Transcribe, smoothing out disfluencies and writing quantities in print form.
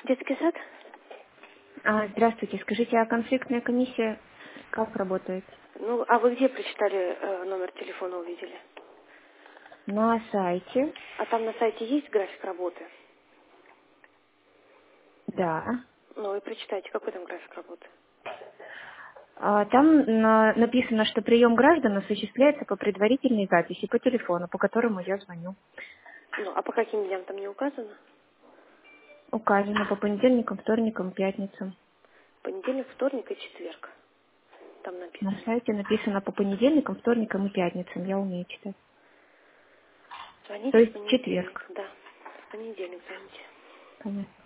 Детский сад? Здравствуйте. Скажите, а конфликтная комиссия как работает? Ну, а вы где прочитали, номер телефона увидели? На сайте. А там на сайте есть график работы? Да. Ну, и прочитайте, какой там график работы. Там написано, что прием граждан осуществляется по предварительной записи по телефону, по которому я звоню. Ну, а по каким дням там не указано? Указано по понедельникам, вторникам, пятницам. Понедельник, вторник и четверг. Там На написано. сайте написано по понедельникам, вторникам и пятницам. Я умею читать. То Звоните в есть понедельник, четверг. да. В понедельник звоните. Понятно.